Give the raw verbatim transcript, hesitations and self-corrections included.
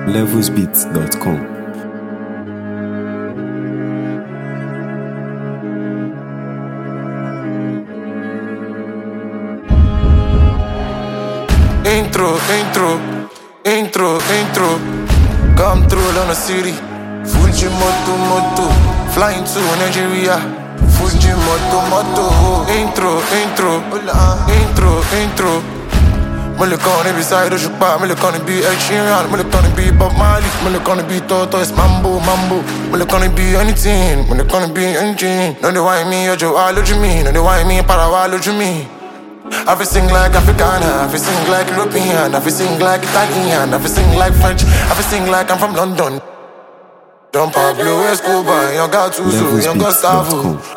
levels beats dot com. Intro, intro, intro, intro. Come through on the city. Fuji moto, moto. Flying to Nigeria. Fuji moto, moto. Intro, intro, intro, intro. Me look on every side of Japan. Me look on the beat Ed Sheeran. Me look on the beat Bob Marley. Me look on the beat Toto. It's mambo, mambo. Me look on the beat anything. Me look on the beat anything. No they want me, yo, Joe, what you mean? No they want me, para, what you mean? I fi sing like Africana, I fi sing like European, I fi sing like Italian, I fi sing like French, I fi sing like I'm from London. Don Pablo Escobar, young Gattuso, young Gustavo.